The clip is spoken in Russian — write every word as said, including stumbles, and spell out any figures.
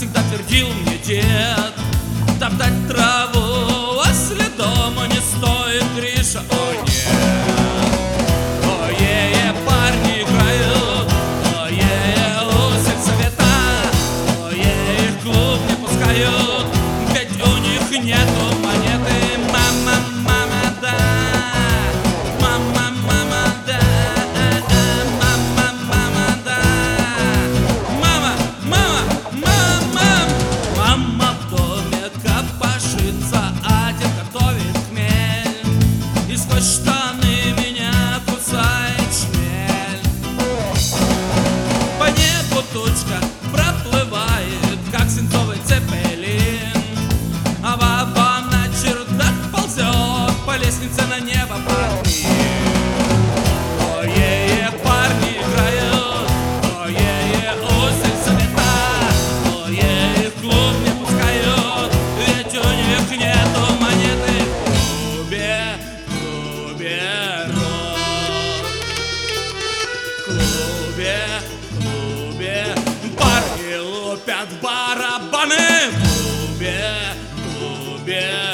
всегда твердил мне дед, топтать траву возле дома не стоит, Гриша, о нет. Ой-е-е, парни играют, ой-е-е, у сельсовета, ой-е-е, их в клуб не пускают, ведь у них нету монеты. Мама, мама, да, мама, мама, да, мама, мама, да, мама, мама, мама. Мама в доме копошится, а дед готовит хмель, и сквозь штаны меня кусает шмель. По небу тучка проплывает, как свинцовый цепелин, а баба на чердак ползет по лестнице на небо парни. Ой-е-е, парни играют, ой-е-е, у сельсовета, ой-е-е, в клуб не пускают, ведь у них нету монеты. В клубе, в клубе рок, в клубе, в клубе парни лупят барабаны. В клубе, в клубе